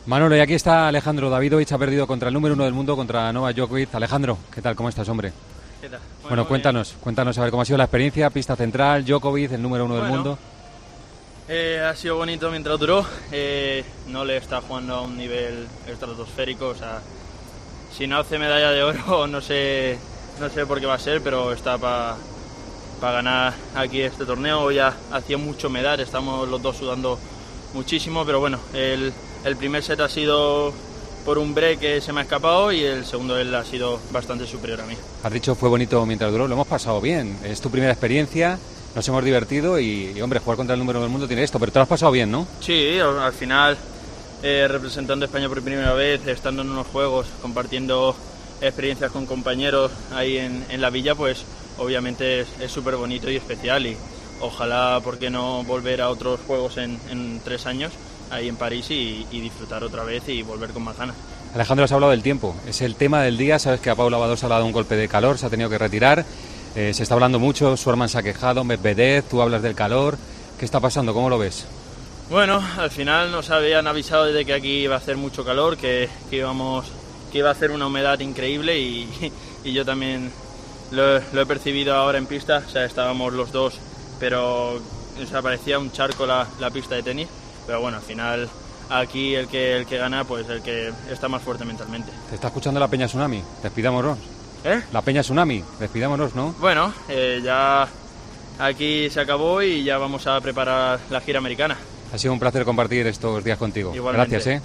Manolo, y aquí está Alejandro Davidovich, ha perdido contra el número 1 del mundo, contra Novak Djokovic. Alejandro, ¿qué tal? ¿Cómo estás, hombre? ¿Qué tal? Bueno, cuéntanos a ver cómo ha sido la experiencia, pista central, Djokovic, el número 1 del mundo. Ha sido bonito mientras duró, no le está jugando a un nivel estratosférico, o sea, si no hace medalla de oro no sé por qué va a ser, pero está para ganar aquí este torneo. Ya hacía mucho medar, estamos los dos sudando muchísimo, pero bueno, el primer set ha sido por un break que se me ha escapado y el segundo él ha sido bastante superior a mí. Has dicho fue bonito mientras duró, lo hemos pasado bien, es tu primera experiencia, nos hemos divertido y hombre, jugar contra el número 1 del mundo tiene esto, pero te lo has pasado bien, ¿no? Sí, al final representando a España por primera vez, estando en unos juegos, compartiendo experiencias con compañeros ahí en la villa, pues obviamente es súper bonito y especial y ojalá, ¿por qué no volver a otros juegos en 3 años ahí en París y disfrutar otra vez y volver con más ganas? Alejandro, has hablado del tiempo, es el tema del día, sabes que a Paula Badosa le ha dado un golpe de calor, se ha tenido que retirar, se está hablando mucho, Schwarman se ha quejado, Medvedev, tú hablas del calor, ¿qué está pasando? ¿Cómo lo ves? Bueno, al final nos habían avisado de que aquí iba a hacer mucho calor, que iba a hacer una humedad increíble y yo también lo he percibido ahora en pista, o sea, estábamos los dos, pero o sea, parecía un charco la pista de tenis, pero bueno, al final aquí el que gana, pues el que está más fuerte mentalmente. ¿Te está escuchando la Peña Tsunami? Despidámonos. La Peña Tsunami, despidámonos, ¿no? Bueno, ya aquí se acabó y ya vamos a preparar la gira americana. Ha sido un placer compartir estos días contigo. Igualmente. Gracias,